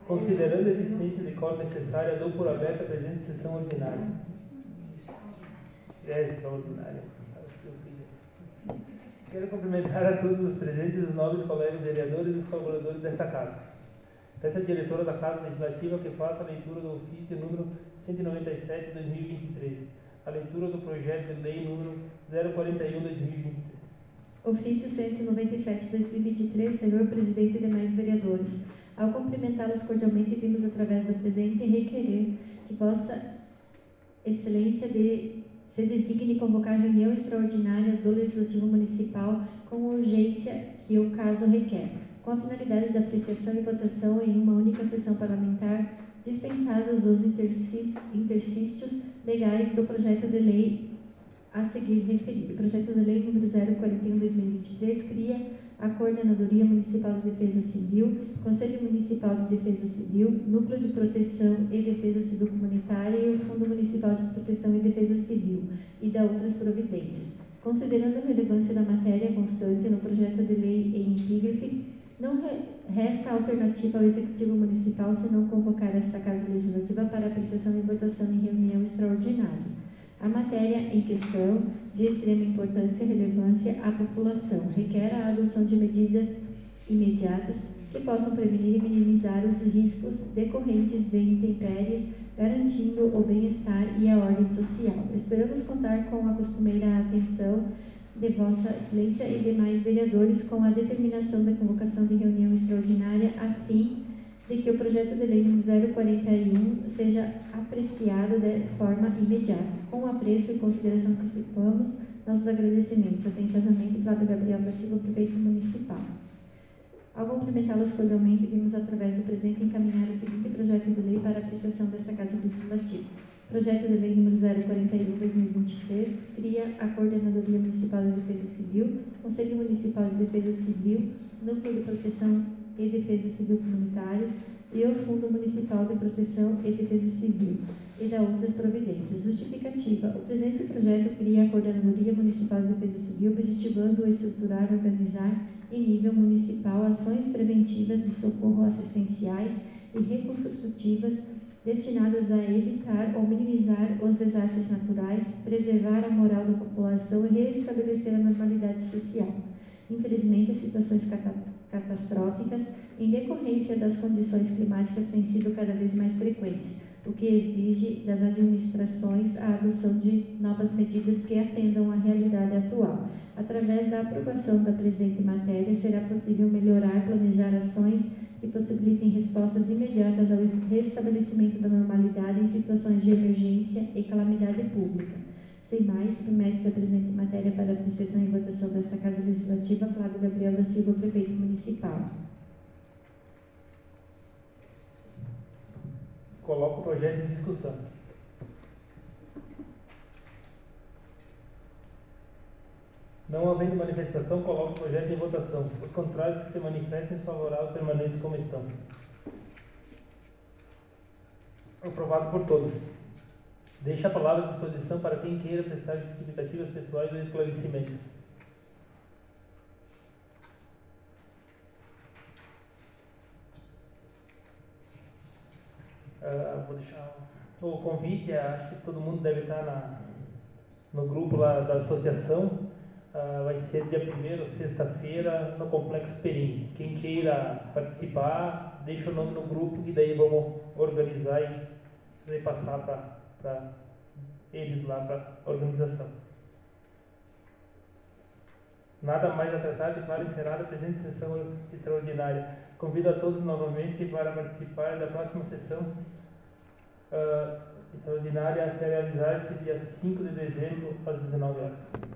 Considerando a existência de quórum necessária, dou por aberta a presente sessão ordinária. É extraordinária. Quero cumprimentar a todos os presentes, os nobres colegas vereadores e os colaboradores desta casa. Peço à diretora da Casa Legislativa que faça a leitura do ofício número 197 de 2023, a leitura do projeto de lei número 041 de 2023. Ofício 197 de 2023, senhor presidente e demais vereadores. Ao cumprimentá-los cordialmente, vimos através do presente requerer que Vossa Excelência se designe convocar reunião extraordinária do Legislativo Municipal com urgência que o caso requer, com a finalidade de apreciação e votação em uma única sessão parlamentar, dispensados os interstícios legais do projeto de lei a seguir referido. O projeto de lei número 041/2023 cria a Coordenadoria Municipal de Defesa Civil, Conselho Municipal de Defesa Civil, Núcleo de Proteção e Defesa Civil Comunitária e o Fundo Municipal de Proteção e Defesa Civil e da outras providências. Considerando a relevância da matéria constante no projeto de lei em epígrafe, não resta alternativa ao Executivo Municipal senão convocar esta Casa Legislativa para apreciação e votação em reunião extraordinária. A matéria em questão, de extrema importância e relevância à população, requer a adoção de medidas imediatas que possam prevenir e minimizar os riscos decorrentes de intempéries, garantindo o bem-estar e a ordem social. Esperamos contar com a costumeira atenção de Vossa Excelência e demais vereadores com a determinação da convocação de reunião extraordinária a fim de que o projeto de lei número 041 seja apreciado de forma imediata. Com apreço e consideração antecipamos nossos agradecimentos. Atenciosamente, Flávio Gabriel da Silva, prefeito municipal. Ao cumprimentá-los cordialmente, vimos através do presente encaminhar o seguinte projeto de lei para apreciação desta Casa Legislativa. Projeto de lei número 041/2023 cria a Coordenadoria Municipal de Defesa Civil, Conselho Municipal de Defesa Civil, Núcleo de Proteção e Defesa Civil Comunitários e o Fundo Municipal de Proteção e Defesa Civil e da outras providências. Justificativa. O presente projeto cria a Coordenadoria Municipal de Defesa Civil, objetivando estruturar e organizar em nível municipal ações preventivas de socorro assistenciais e reconstrutivas destinadas a evitar ou minimizar os desastres naturais, preservar a moral da população e restabelecer a normalidade social. Infelizmente, as situações catastróficas em decorrência das condições climáticas têm sido cada vez mais frequentes, o que exige das administrações a adoção de novas medidas que atendam à realidade atual. Através da aprovação da presente matéria, será possível melhorar, planejar ações que possibilitem respostas imediatas ao restabelecimento da normalidade em situações de emergência e calamidade pública. Sem mais, submete-se a presente matéria para apreciação e votação desta Casa Legislativa, Flávio Gabriel da Silva, prefeito municipal. Coloco o projeto em discussão. Não havendo manifestação, coloco o projeto em votação. Os contrários que se manifestem favoráveis permaneçam como estão. Aprovado por todos. Deixo a palavra à disposição para quem queira prestar justificativas pessoais ou esclarecimentos. Vou deixar o convite. Acho que todo mundo deve estar no grupo lá da associação. Vai ser dia 1º, sexta-feira, no Complexo Perim. Quem queira participar, deixa o nome no grupo, que daí vamos organizar e repassar para eles lá, para a organização. Nada mais a tratar, declaro encerrada a presente sessão extraordinária. Convido a todos novamente para participar da próxima sessão extraordinária a se realizar-se dia 5 de dezembro, às 19 horas.